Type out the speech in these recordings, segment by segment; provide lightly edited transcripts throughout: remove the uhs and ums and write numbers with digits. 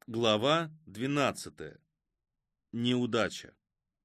Глава 12. Неудача.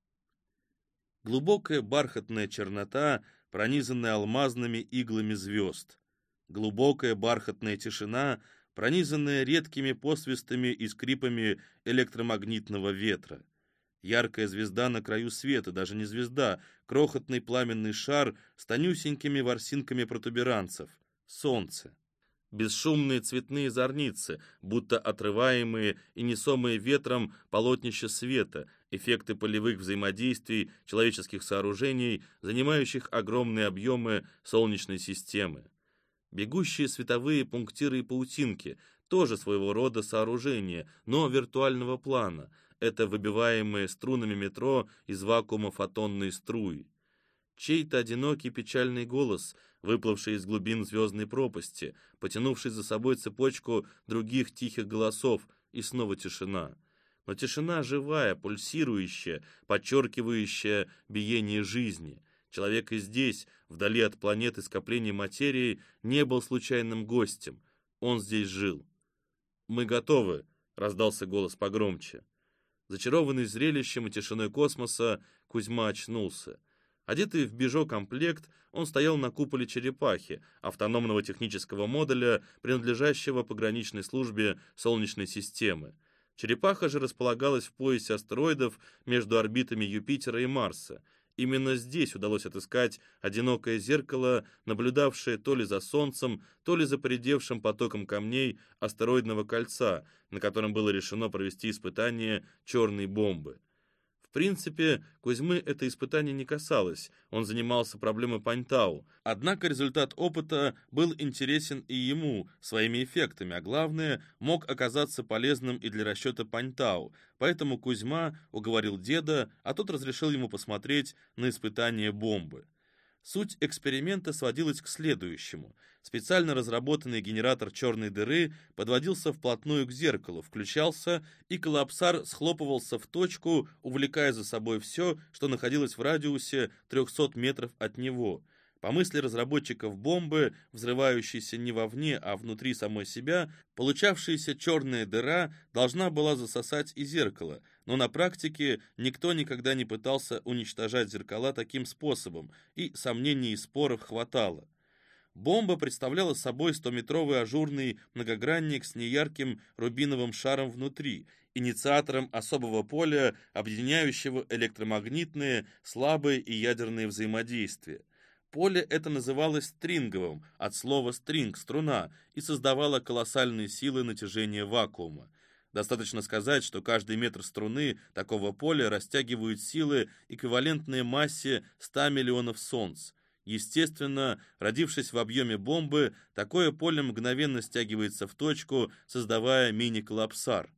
Глубокая бархатная чернота, пронизанная алмазными иглами звезд. Глубокая бархатная тишина, пронизанная редкими посвистами и скрипами электромагнитного ветра. Яркая звезда на краю света, даже не звезда, крохотный пламенный шар с тонюсенькими ворсинками протуберанцев. Солнце. Бесшумные цветные зорницы, будто отрываемые и несомые ветром полотнища света, эффекты полевых взаимодействий человеческих сооружений, занимающих огромные объемы Солнечной системы. Бегущие световые пунктиры и паутинки, тоже своего рода сооружения, но виртуального плана. Это выбиваемые струнами метро из вакуума фотонные струи. Чей-то одинокий печальный голос, выплывший из глубин звездной пропасти, потянувший за собой цепочку других тихих голосов, и снова тишина. Но тишина живая, пульсирующая, подчеркивающая биение жизни. Человек и здесь, вдали от планеты скопления материи, не был случайным гостем. Он здесь жил. «Мы готовы», — раздался голос погромче. Зачарованный зрелищем и тишиной космоса, Кузьма очнулся. Одетый в бижо-комплект, он стоял на куполе черепахи, автономного технического модуля, принадлежащего пограничной службе Солнечной системы. Черепаха же располагалась в поясе астероидов между орбитами Юпитера и Марса. Именно здесь удалось отыскать одинокое зеркало, наблюдавшее то ли за Солнцем, то ли за поредевшим потоком камней астероидного кольца, на котором было решено провести испытание черной бомбы. В принципе, Кузьмы это испытание не касалось, он занимался проблемой Паньтау, однако результат опыта был интересен и ему своими эффектами, а главное, мог оказаться полезным и для расчета Паньтау, поэтому Кузьма уговорил деда, а тот разрешил ему посмотреть на испытание бомбы. Суть эксперимента сводилась к следующему. Специально разработанный генератор черной дыры подводился вплотную к зеркалу, включался, и коллапсар схлопывался в точку, увлекая за собой все, что находилось в радиусе 300 метров от него. По мысли разработчиков бомбы, взрывающейся не вовне, а внутри самой себя, получавшаяся черная дыра должна была засосать и зеркало, но на практике никто никогда не пытался уничтожать зеркала таким способом, и сомнений и споров хватало. Бомба представляла собой 100-метровый ажурный многогранник с неярким рубиновым шаром внутри, инициатором особого поля, объединяющего электромагнитные, слабые и ядерные взаимодействия. Поле это называлось стринговым, от слова «стринг» — струна, и создавало колоссальные силы натяжения вакуума. Достаточно сказать, что каждый метр струны такого поля растягивают силы, эквивалентные массе 100 миллионов солнц. Естественно, родившись в объеме бомбы, такое поле мгновенно стягивается в точку, создавая мини-коллапсар.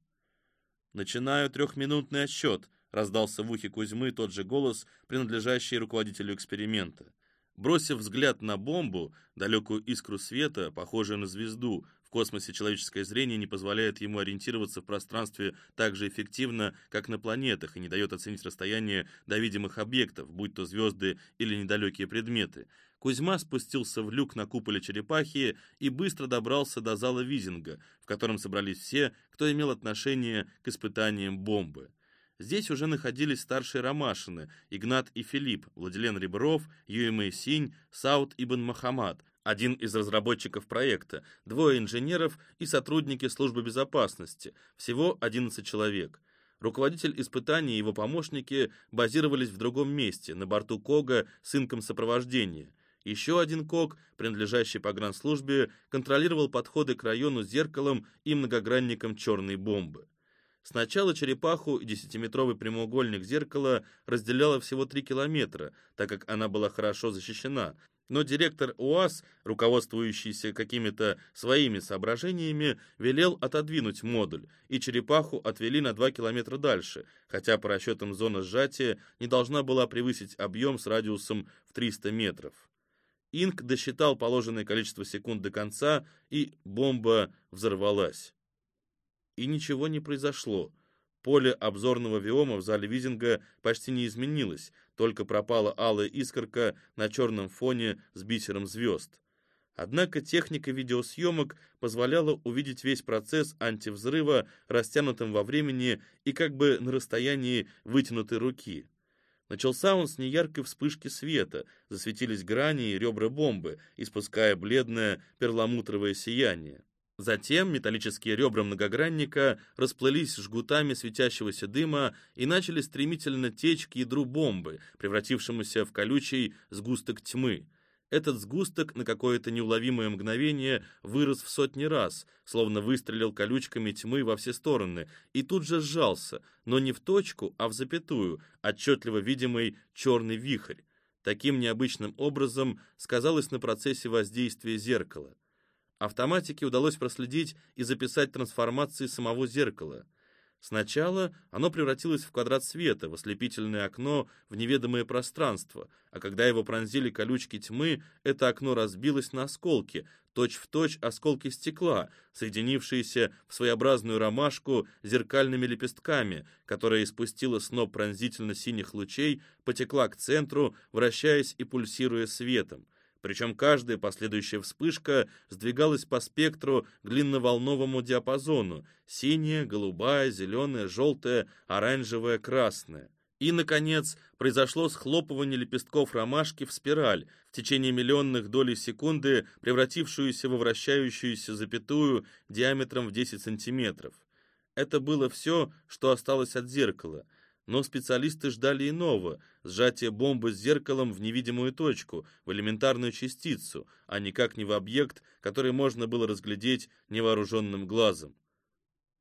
«Начинаю 3-минутный отсчет», — раздался в ухе Кузьмы тот же голос, принадлежащий руководителю эксперимента. Бросив взгляд на бомбу, далекую искру света, похожую на звезду, в космосе человеческое зрение не позволяет ему ориентироваться в пространстве так же эффективно, как на планетах, и не дает оценить расстояние до видимых объектов, будь то звезды или недалекие предметы. Кузьма спустился в люк на куполе черепахи и быстро добрался до зала Визинга, в котором собрались все, кто имел отношение к испытаниям бомбы. Здесь уже находились старшие Ромашины, Игнат и Филипп, Владилен Ребров, Юэмэй Синь, Сауд Ибн Мохаммад, один из разработчиков проекта, 2 инженеров и сотрудники службы безопасности, всего 11 человек. Руководитель испытаний и его помощники базировались в другом месте, на борту Кога с инком сопровождения. Еще один Ког, принадлежащий погранслужбе, контролировал подходы к району зеркалом и многогранником черной бомбы. Сначала черепаху и 10-метровый прямоугольник зеркала разделяло всего 3 километра, так как она была хорошо защищена, но директор УАЗ, руководствующийся какими-то своими соображениями, велел отодвинуть модуль, и черепаху отвели на 2 километра дальше, хотя по расчетам зона сжатия не должна была превысить объем с радиусом в 300 метров. Инк досчитал положенное количество секунд до конца, и бомба взорвалась. И ничего не произошло. Поле обзорного виома в зале Визинга почти не изменилось, только пропала алая искорка на черном фоне с бисером звезд. Однако техника видеосъемок позволяла увидеть весь процесс антивзрыва растянутым во времени и как бы на расстоянии вытянутой руки. Начался он с неяркой вспышки света, засветились грани и ребра бомбы, испуская бледное перламутровое сияние. Затем металлические ребра многогранника расплылись жгутами светящегося дыма и начали стремительно течь к ядру бомбы, превратившемуся в колючий сгусток тьмы. Этот сгусток на какое-то неуловимое мгновение вырос в сотни раз, словно выстрелил колючками тьмы во все стороны, и тут же сжался, но не в точку, а в запятую, отчетливо видимый черный вихрь. Таким необычным образом сказалось на процессе воздействия зеркала. Автоматике удалось проследить и записать трансформации самого зеркала. Сначала оно превратилось в квадрат света, в ослепительное окно в неведомое пространство, а когда его пронзили колючки тьмы, это окно разбилось на осколки, точь-в-точь осколки стекла, соединившиеся в своеобразную ромашку зеркальными лепестками, которая испустила сноп пронзительно-синих лучей, потекла к центру, вращаясь и пульсируя светом. Причем каждая последующая вспышка сдвигалась по спектру к длинноволновому диапазону – синяя, голубая, зеленая, желтая, оранжевая, красная. И, наконец, произошло схлопывание лепестков ромашки в спираль, в течение миллионных долей секунды превратившуюся во вращающуюся запятую диаметром в 10 сантиметров. Это было все, что осталось от зеркала. Но специалисты ждали иного – сжатия бомбы с зеркалом в невидимую точку, в элементарную частицу, а никак не в объект, который можно было разглядеть невооруженным глазом.